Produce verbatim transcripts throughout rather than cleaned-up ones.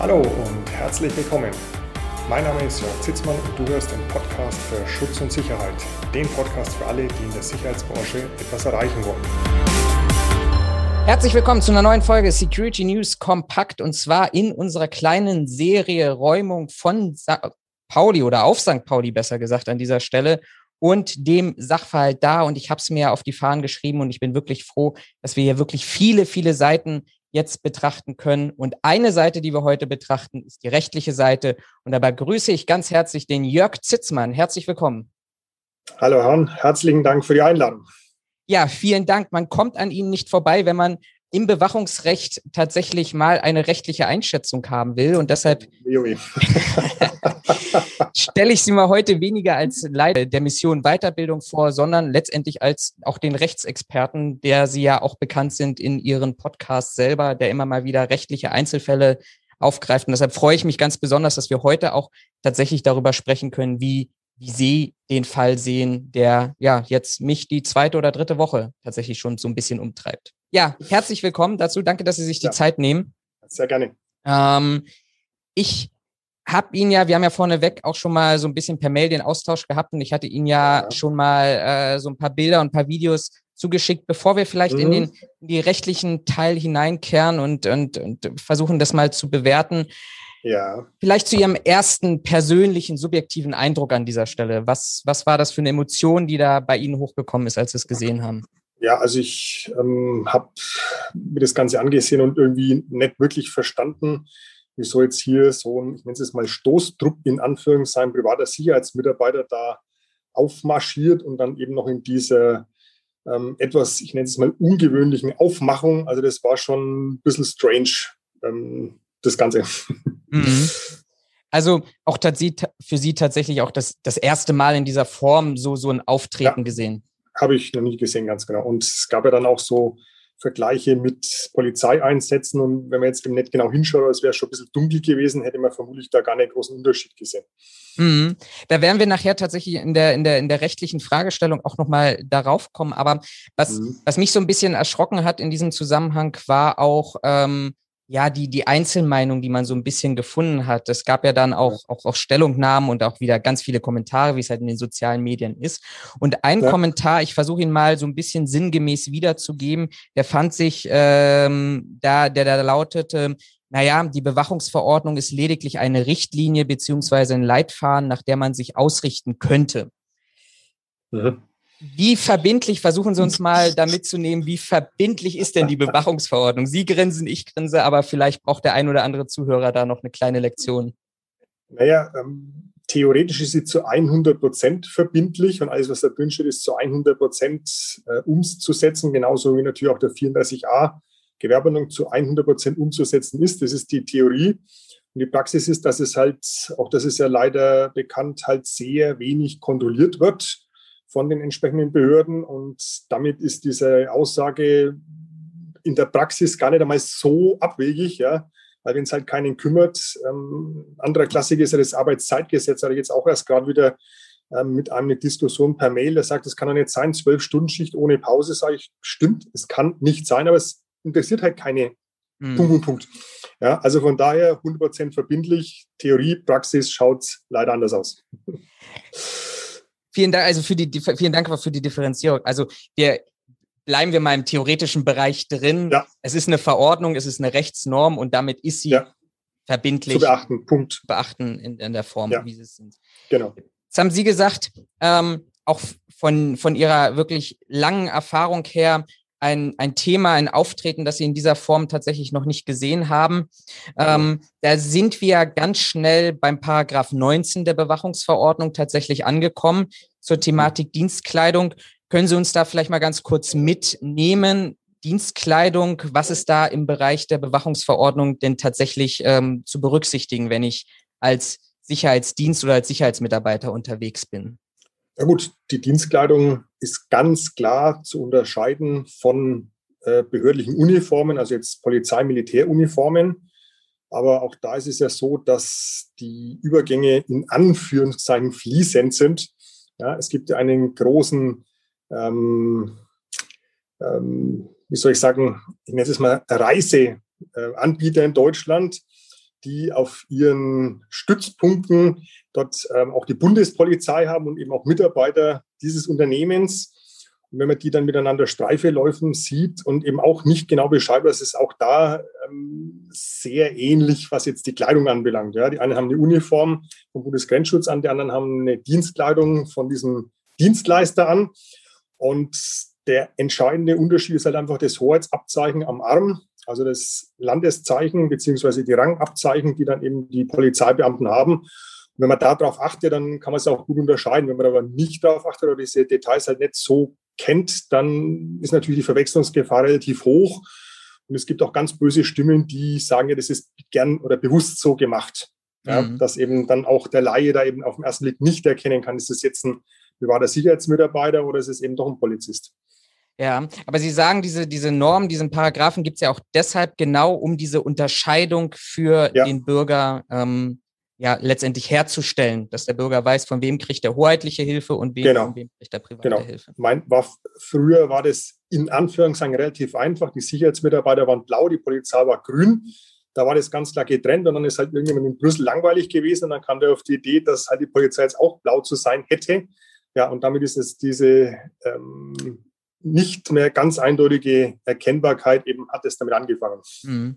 Hallo und herzlich willkommen. Mein Name ist Jörg Zitzmann und du hörst den Podcast für Schutz und Sicherheit. Den Podcast für alle, die in der Sicherheitsbranche etwas erreichen wollen. Herzlich willkommen zu einer neuen Folge Security News Kompakt und zwar in unserer kleinen Serie Räumung von Sankt Pauli oder auf Sankt Pauli besser gesagt an dieser Stelle und dem Sachverhalt da. Und ich habe es mir auf die Fahnen geschrieben und ich bin wirklich froh, dass wir hier wirklich viele, viele Seiten jetzt betrachten können. Und eine Seite, die wir heute betrachten, ist die rechtliche Seite. Und dabei grüße ich ganz herzlich den Jörg Zitzmann. Herzlich willkommen. Hallo Herrn, herzlichen Dank für die Einladung. Ja, vielen Dank. Man kommt an Ihnen nicht vorbei, wenn man im Bewachungsrecht tatsächlich mal eine rechtliche Einschätzung haben will. Und deshalb stelle ich Sie mal heute weniger als Leiter der Mission Weiterbildung vor, sondern letztendlich als auch den Rechtsexperten, der Sie ja auch bekannt sind in Ihren Podcasts selber, der immer mal wieder rechtliche Einzelfälle aufgreift. Und deshalb freue ich mich ganz besonders, dass wir heute auch tatsächlich darüber sprechen können, wie wie Sie den Fall sehen, der ja jetzt mich die zweite oder dritte Woche tatsächlich schon so ein bisschen umtreibt. Ja, herzlich willkommen dazu. Danke, dass Sie sich die ja. Zeit nehmen. Sehr gerne. Ähm, ich habe Ihnen ja, wir haben ja vorneweg auch schon mal so ein bisschen per Mail den Austausch gehabt und ich hatte Ihnen ja, ja. schon mal äh, so ein paar Bilder und ein paar Videos zugeschickt, bevor wir vielleicht mhm. in den in die rechtlichen Teil hineinkehren und, und, und versuchen, das mal zu bewerten. Ja. Vielleicht zu Ihrem ersten persönlichen, subjektiven Eindruck an dieser Stelle. Was, was war das für eine Emotion, die da bei Ihnen hochgekommen ist, als Sie es gesehen haben? Ja, also ich ähm, habe mir das Ganze angesehen und irgendwie nicht wirklich verstanden, wieso jetzt hier so ein, ich nenne es jetzt mal Stoßtrupp in Anführungszeichen, privater Sicherheitsmitarbeiter da aufmarschiert und dann eben noch in dieser ähm, etwas, ich nenne es mal ungewöhnlichen Aufmachung. Also das war schon ein bisschen strange, ähm, das Ganze. Mhm. Also auch für Sie tatsächlich auch das, das erste Mal in dieser Form so, so ein Auftreten ja, gesehen? Habe ich noch nie gesehen, ganz genau. Und es gab ja dann auch so Vergleiche mit Polizeieinsätzen. Und wenn man jetzt eben nicht genau hinschaut, es wäre schon ein bisschen dunkel gewesen, hätte man vermutlich da gar nicht großen Unterschied gesehen. Mhm. Da werden wir nachher tatsächlich in der, in der, in der rechtlichen Fragestellung auch nochmal darauf kommen. Aber was, mhm. was mich so ein bisschen erschrocken hat in diesem Zusammenhang, war auch ähm, ja, die, die Einzelmeinung, die man so ein bisschen gefunden hat. Es gab ja dann auch, auch, auch Stellungnahmen und auch wieder ganz viele Kommentare, wie es halt in den sozialen Medien ist. Und ein ja. Kommentar, ich versuche ihn mal so ein bisschen sinngemäß wiederzugeben, der fand sich ähm, da, der da lautete, naja, die Bewachungsverordnung ist lediglich eine Richtlinie beziehungsweise ein Leitfaden, nach der man sich ausrichten könnte. Mhm. Wie verbindlich, versuchen Sie uns mal da mitzunehmen, wie verbindlich ist denn die Bewachungsverordnung? Sie grinsen, ich grinse, aber vielleicht braucht der ein oder andere Zuhörer da noch eine kleine Lektion. Naja, ähm, theoretisch ist sie zu hundert Prozent verbindlich und alles, was da drin steht, ist zu hundert Prozent äh, umzusetzen, genauso wie natürlich auch der vierunddreißig a Gewerbeordnung zu hundert Prozent umzusetzen ist. Das ist die Theorie. Und die Praxis ist, dass es halt, auch das ist ja leider bekannt, halt sehr wenig kontrolliert wird von den entsprechenden Behörden. Und damit ist diese Aussage in der Praxis gar nicht einmal so abwegig, ja, weil wenn es halt keinen kümmert. Ähm, anderer Klassiker ist ja das Arbeitszeitgesetz, da hatte ich jetzt auch erst gerade wieder ähm, mit einem eine Diskussion per Mail, der sagt, das kann doch nicht sein, zwölf Stunden Schicht ohne Pause, sage ich, stimmt, es kann nicht sein, aber es interessiert halt keine hm. Punkt, Punkt, Punkt. Ja, also von daher hundert Prozent verbindlich, Theorie, Praxis schaut leider anders aus. Vielen Dank, also für die, vielen Dank für die Differenzierung. Also wir bleiben wir mal im theoretischen Bereich drin. Ja. Es ist eine Verordnung, es ist eine Rechtsnorm und damit ist sie ja. verbindlich zu beachten. Punkt. Beachten in, in der Form, ja. wie sie es sind. Genau. Jetzt haben Sie gesagt, ähm, auch von, von Ihrer wirklich langen Erfahrung her, ein, ein Thema, ein Auftreten, das Sie in dieser Form tatsächlich noch nicht gesehen haben. Ja. Ähm, da sind wir ganz schnell beim Paragraph neunzehn der Bewachungsverordnung tatsächlich angekommen zur Thematik mhm. Dienstkleidung. Können Sie uns da vielleicht mal ganz kurz mitnehmen? Dienstkleidung, was ist da im Bereich der Bewachungsverordnung denn tatsächlich ähm, zu berücksichtigen, wenn ich als Sicherheitsdienst oder als Sicherheitsmitarbeiter unterwegs bin? Ja gut, die Dienstkleidung ist ganz klar zu unterscheiden von äh, behördlichen Uniformen, also jetzt Polizei-Militäruniformen. Aber auch da ist es ja so, dass die Übergänge in Anführungszeichen fließend sind. Ja, es gibt ja einen großen, ähm, ähm, wie soll ich sagen, ich nenne es mal Reiseanbieter in Deutschland, die auf ihren Stützpunkten dort ähm, auch die Bundespolizei haben und eben auch Mitarbeiter dieses Unternehmens. Und wenn man die dann miteinander Streife laufen sieht und eben auch nicht genau Bescheid weiß, ist auch da ähm, sehr ähnlich, was jetzt die Kleidung anbelangt. Ja, die einen haben eine Uniform vom Bundesgrenzschutz an, die anderen haben eine Dienstkleidung von diesem Dienstleister an. Und der entscheidende Unterschied ist halt einfach das Hoheitsabzeichen am Arm, also das Landeszeichen beziehungsweise die Rangabzeichen, die dann eben die Polizeibeamten haben. Und wenn man darauf achtet, dann kann man es auch gut unterscheiden. Wenn man aber nicht darauf achtet oder diese Details halt nicht so kennt, dann ist natürlich die Verwechslungsgefahr relativ hoch. Und es gibt auch ganz böse Stimmen, die sagen, ja, das ist gern oder bewusst so gemacht. Ja, mhm. Dass eben dann auch der Laie da eben auf den ersten Blick nicht erkennen kann, ist das jetzt ein privater Sicherheitsmitarbeiter oder ist es eben doch ein Polizist. Ja, aber Sie sagen, diese, diese Norm, diesen Paragraphen gibt es ja auch deshalb genau, um diese Unterscheidung für ja. den Bürger ähm, ja letztendlich herzustellen, dass der Bürger weiß, von wem kriegt er hoheitliche Hilfe und wem, genau. von wem kriegt er private genau. Hilfe. Mein, war, früher war das in Anführungszeichen relativ einfach. Die Sicherheitsmitarbeiter waren blau, die Polizei war grün. Da war das ganz klar getrennt und dann ist halt irgendjemand in Brüssel langweilig gewesen und dann kam der auf die Idee, dass halt die Polizei jetzt auch blau zu sein hätte. Ja, und damit ist es diese ähm, nicht mehr ganz eindeutige Erkennbarkeit eben hat es damit angefangen. Mhm.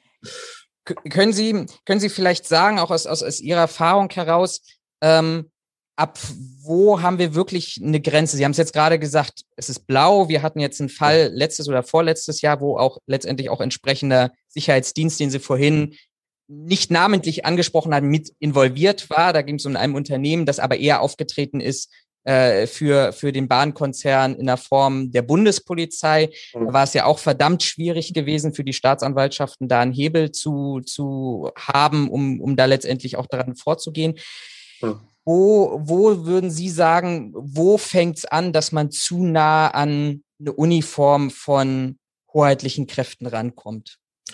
K- können Sie, können Sie vielleicht sagen, auch aus, aus, aus Ihrer Erfahrung heraus, ähm, ab wo haben wir wirklich eine Grenze? Sie haben es jetzt gerade gesagt, es ist blau. Wir hatten jetzt einen Fall letztes oder vorletztes Jahr, wo auch letztendlich auch entsprechender Sicherheitsdienst, den Sie vorhin nicht namentlich angesprochen haben, mit involviert war. Da ging es um ein Unternehmen, das aber eher aufgetreten ist äh, für, für den Bahnkonzern in der Form der Bundespolizei. Da war es ja auch verdammt schwierig gewesen für die Staatsanwaltschaften, da einen Hebel zu, zu haben, um, um da letztendlich auch daran vorzugehen. Ja. Wo, wo würden Sie sagen, wo fängt es an, dass man zu nah an eine Uniform von hoheitlichen Kräften rankommt?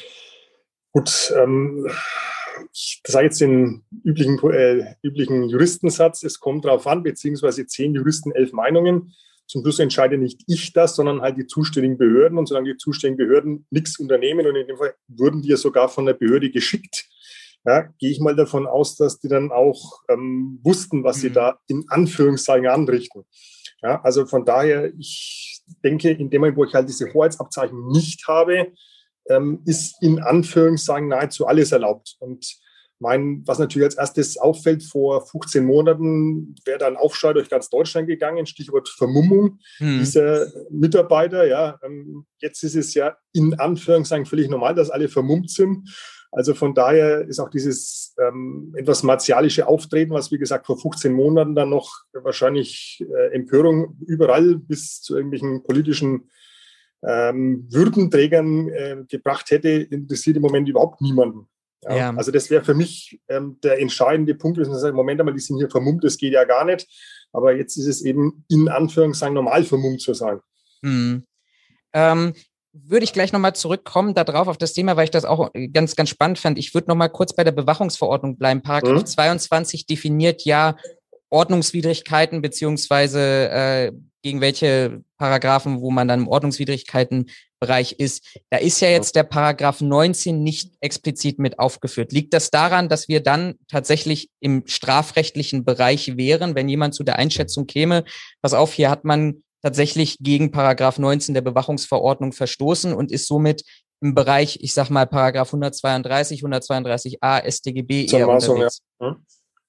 Gut, ähm, ich sage jetzt den üblichen, äh, üblichen Juristensatz, es kommt darauf an, beziehungsweise zehn Juristen, elf Meinungen. Zum Schluss entscheide nicht ich das, sondern halt die zuständigen Behörden. Und solange die zuständigen Behörden nichts unternehmen, und in dem Fall wurden die ja sogar von der Behörde geschickt, ja, gehe ich mal davon aus, dass die dann auch ähm, wussten, was mhm. sie da in Anführungszeichen anrichten. Ja, also von daher, ich denke, in dem Moment, wo ich halt diese Hoheitsabzeichen nicht habe, ähm, ist in Anführungszeichen nahezu alles erlaubt. Und mein, was natürlich als erstes auffällt, vor fünfzehn Monaten wäre da ein Aufschrei durch ganz Deutschland gegangen, Stichwort Vermummung mhm. dieser Mitarbeiter. Ja, ähm, jetzt ist es ja in Anführungszeichen völlig normal, dass alle vermummt sind. Also von daher ist auch dieses ähm, etwas martialische Auftreten, was wie gesagt vor fünfzehn Monaten dann noch wahrscheinlich äh, Empörung überall bis zu irgendwelchen politischen ähm, Würdenträgern äh, gebracht hätte, interessiert im Moment überhaupt niemanden. Ja? Ja. Also das wäre für mich ähm, der entscheidende Punkt, dass man sagt, Moment einmal, die sind hier vermummt, das geht ja gar nicht. Aber jetzt ist es eben in Anführungszeichen normal vermummt zu sein. Hm. Ähm, würde ich gleich nochmal zurückkommen darauf auf das Thema, weil ich das auch ganz, ganz spannend fand. Ich würde nochmal kurz bei der Bewachungsverordnung bleiben. Paragraph hm. zweiundzwanzig definiert ja Ordnungswidrigkeiten beziehungsweise äh, gegen welche Paragraphen, wo man dann im Ordnungswidrigkeitenbereich ist. Da ist ja jetzt der Paragraph neunzehn nicht explizit mit aufgeführt. Liegt das daran, dass wir dann tatsächlich im strafrechtlichen Bereich wären, wenn jemand zu der Einschätzung käme, pass auf, hier hat man tatsächlich gegen Paragraph neunzehn der Bewachungsverordnung verstoßen und ist somit im Bereich, ich sag mal, Paragraph hundertzweiunddreißig, hundertzweiunddreißig a S t G B eher unterwegs? Ja.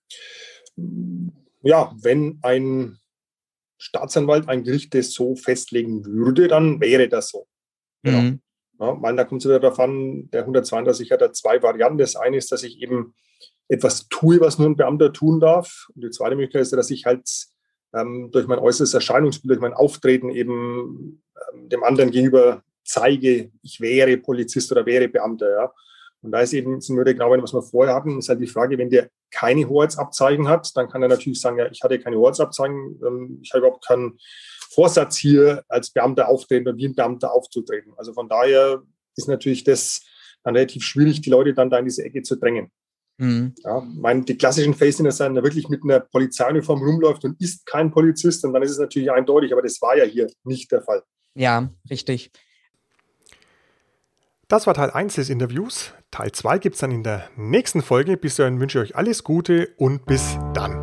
ja, wenn ein Staatsanwalt, ein Gericht das so festlegen würde, dann wäre das so. Genau. Mhm. Ja, weil da kommt es wieder darauf an, der hundertzweiunddreißig hat da zwei Varianten. Das eine ist, dass ich eben etwas tue, was nur ein Beamter tun darf. Und die zweite Möglichkeit ist, dass ich halt ähm, durch mein äußeres Erscheinungsbild, durch mein Auftreten eben ähm, dem anderen gegenüber zeige, ich wäre Polizist oder wäre Beamter. Ja. Und da ist eben, sind wir genau, was wir vorher hatten, ist halt die Frage, wenn der keine Hoheitsabzeichen hat, dann kann er natürlich sagen, ja, ich hatte keine Hoheitsabzeichen, ähm, ich habe überhaupt keinen Vorsatz hier als Beamter auftreten oder wie ein Beamter aufzutreten. Also von daher ist natürlich das dann relativ schwierig, die Leute dann da in diese Ecke zu drängen. Mhm. Ja, meine, die klassischen Fälle sind, dass er wirklich mit einer Polizeiuniform rumläuft und ist kein Polizist, und dann ist es natürlich eindeutig, aber das war ja hier nicht der Fall. Ja, richtig. Das war Teil eins des Interviews. Teil zwei gibt es dann in der nächsten Folge. Bis dahin wünsche ich euch alles Gute und bis dann.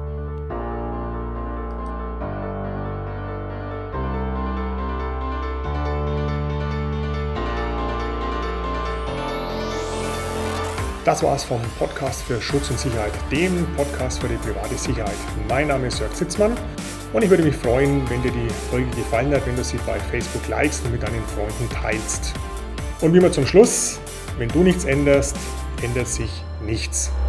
Das war's vom Podcast für Schutz und Sicherheit, dem Podcast für die private Sicherheit. Mein Name ist Jörg Zitzmann und ich würde mich freuen, wenn dir die Folge gefallen hat, wenn du sie bei Facebook likest und mit deinen Freunden teilst. Und wie immer zum Schluss, wenn du nichts änderst, ändert sich nichts.